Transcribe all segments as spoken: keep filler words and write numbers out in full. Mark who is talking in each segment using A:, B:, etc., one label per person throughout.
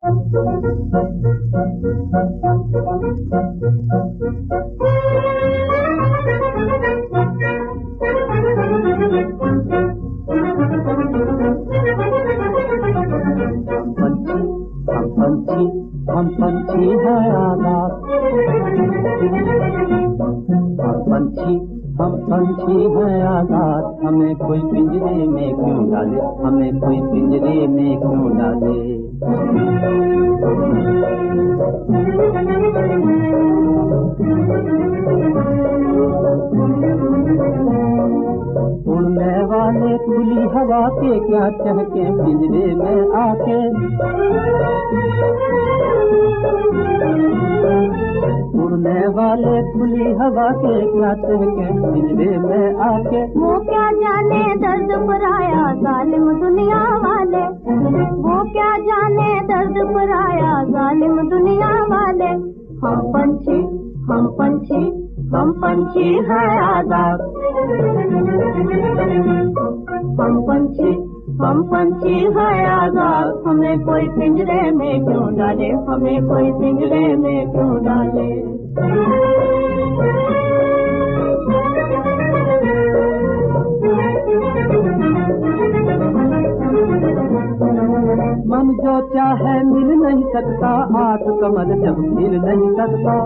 A: हम पंछी हम पंछी हैं आजाद, हम पंछी हम पंछी हैं आजाद, हमें कोई पिंजरे में क्यों डाले, हमें कोई पिंजरे में क्यों डाले। उड़ने वाले खुली हवा के क्या चहके पिंजरे में आके, उड़ने वाले खुली हवा के क्या चहके पिंजरे में आके।
B: वो क्या जाने दर्द पराया जालिम दुनिया वाले, वो क्या जाने दर्द पराया जालिम दुनिया वाले। हम पंछी हम पंछी हम पंछी हैं आजाद, हम पंछी हम पंछी हैं आजाद, हमें कोई पिंजरे में क्यों डाले, हमें कोई पिंजरे में क्यों डाले।
A: मन जो चाहे मिल नहीं सकता, आठ कमर जब मिल नहीं सकता।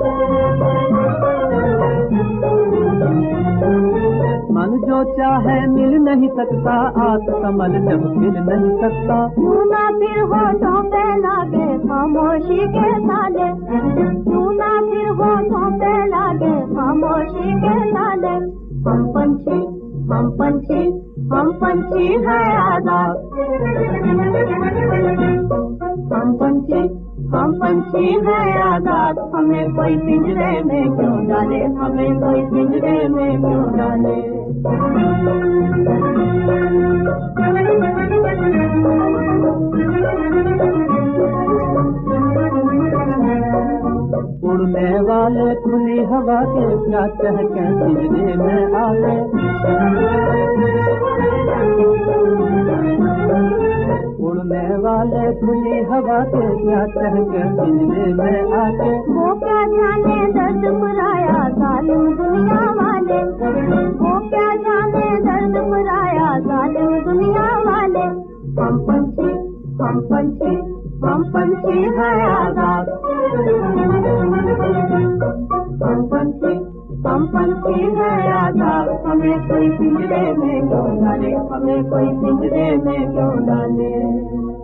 A: मन जो चाहे मिल नहीं सकता, आठ कमल जब मिल नहीं सकता।
B: क्यों ना फिर होठों पे लागे खामोशी के ताले, क्यों ना फिर होठों पे लागे खामोशी के ताले। हम पंछी हम पंछी हम पंछी हैं आजाद, हम पंछी हम पंछी हैं आजाद, हमें कोई पिंजरे में क्यों डाले, हमें कोई पिंजरे में क्यों डाले।
A: उड़ने वाले खुली हवा के क्या चहके पिंजरे में आके, उड़ने वाले खुली हवा के क्या चहके पिंजरे में आके।
B: वो क्या जाने दर्द पराया जालिम दुनिया वाले, वो क्या जाने दर्द पराया जालिम दुनिया वाले। हम पंछी हम पंछी हम पंछी हैं आजाद, हम पंछी हम पंछी हैं आजाद, हमें कोई पिंजरे में क्यों डाले, हमें कोई पिंजरे में क्यों डाले।